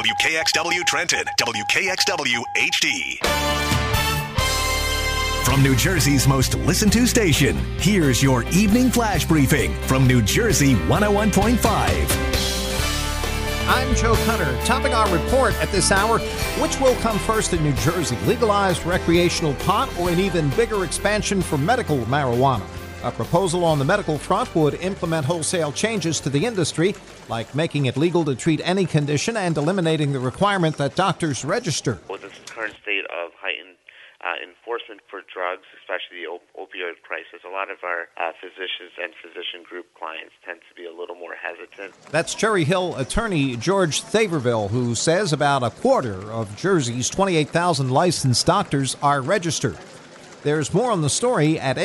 WKXW Trenton, WKXW HD. From New Jersey's most listened to station, here's your evening flash briefing from New Jersey 101.5. I'm Joe Cutter. Topping our report at this hour, which will come first in New Jersey, legalized recreational pot or an even bigger expansion for medical marijuana? A proposal on the medical front would implement wholesale changes to the industry, like making it legal to treat any condition and eliminating the requirement that doctors register. With this current state of heightened enforcement for drugs, especially the opioid crisis, a lot of our physicians and physician group clients tend to be a little more hesitant. That's Cherry Hill attorney George Thaverville, who says about a quarter of Jersey's 28,000 licensed doctors are registered. There's more on the story at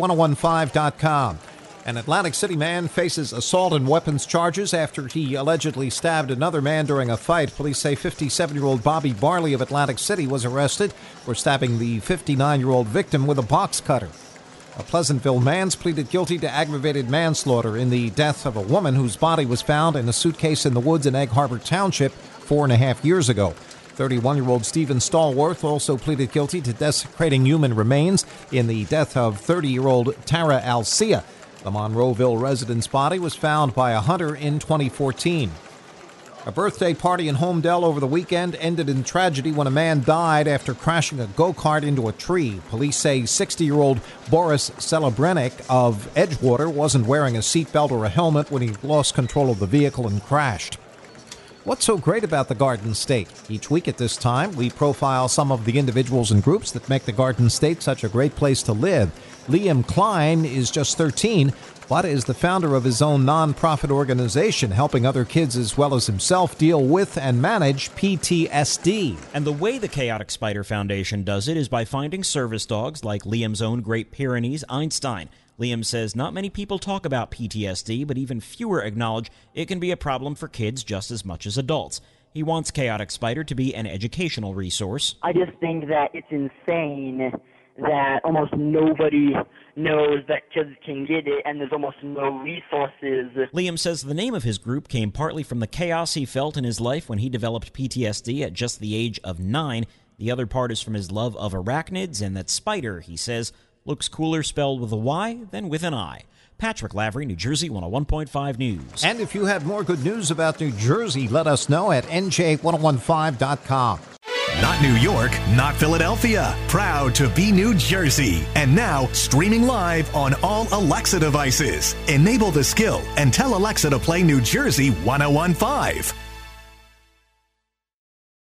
NJ1015.com. An Atlantic City man faces assault and weapons charges after he allegedly stabbed another man during a fight. Police say 57-year-old Bobby Barley of Atlantic City was arrested for stabbing the 59-year-old victim with a box cutter. A Pleasantville man's pleaded guilty to aggravated manslaughter in the death of a woman whose body was found in a suitcase in the woods in Egg Harbor Township 4.5 years ago. 31-year-old Stephen Stallworth also pleaded guilty to desecrating human remains in the death of 30-year-old Tara Alcia. The Monroeville resident's body was found by a hunter in 2014. A birthday party in Homedale over the weekend ended in tragedy when a man died after crashing a go-kart into a tree. Police say 60-year-old Boris Celebrenik of Edgewater wasn't wearing a seatbelt or a helmet when he lost control of the vehicle and crashed. What's so great about the Garden State? Each week at this time, we profile some of the individuals and groups that make the Garden State such a great place to live. Liam Klein is just 13, but is the founder of his own nonprofit organization, helping other kids as well as himself deal with and manage PTSD. And the way the Chaotic Spider Foundation does it is by finding service dogs like Liam's own Great Pyrenees Einstein. Liam says not many people talk about PTSD, but even fewer acknowledge it can be a problem for kids just as much as adults. He wants Chaotic Spider to be an educational resource. I just think that it's insane that almost nobody knows that kids can get it, and there's almost no resources. Liam says the name of his group came partly from the chaos he felt in his life when he developed PTSD at just the age of 9. The other part is from his love of arachnids, and that spider, he says, looks cooler spelled with a Y than with an I. Patrick Lavery, New Jersey 101.5 News. And if you have more good news about New Jersey, let us know at NJ1015.com. Not New York, not Philadelphia. Proud to be New Jersey. And now, streaming live on all Alexa devices. Enable the skill and tell Alexa to play New Jersey 101.5.